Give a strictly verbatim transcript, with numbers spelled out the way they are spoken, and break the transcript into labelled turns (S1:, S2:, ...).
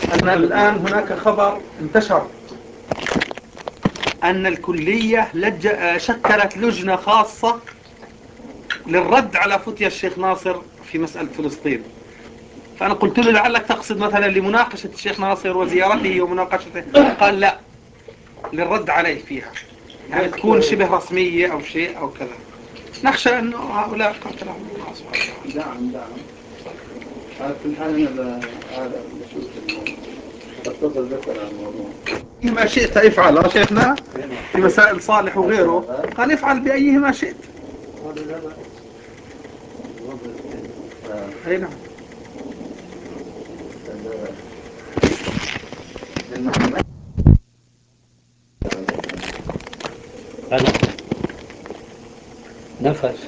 S1: أن الآن هناك خبر انتشر أن الكلية لج... شكلت لجنة خاصة للرد على فتيا الشيخ ناصر في مسألة فلسطين. فأنا قلت له لعلك تقصد مثلا لمناقشة الشيخ ناصر وزيارته ومناقشته. قال لا، للرد عليه فيها، يعني تكون شبه رسمية أو شيء أو كذا. نخشى أنه هؤلاء قاتلهم الله سبحانه وتعالى.
S2: دعم دعم على كل حال أنا هذا بشوف بتصل بك على الموضوع.
S1: ما شئت افعل يا شيخنا في مسائل صالح وغيره، قال افعل بأيه ما شئت. أي نعم.
S3: نفس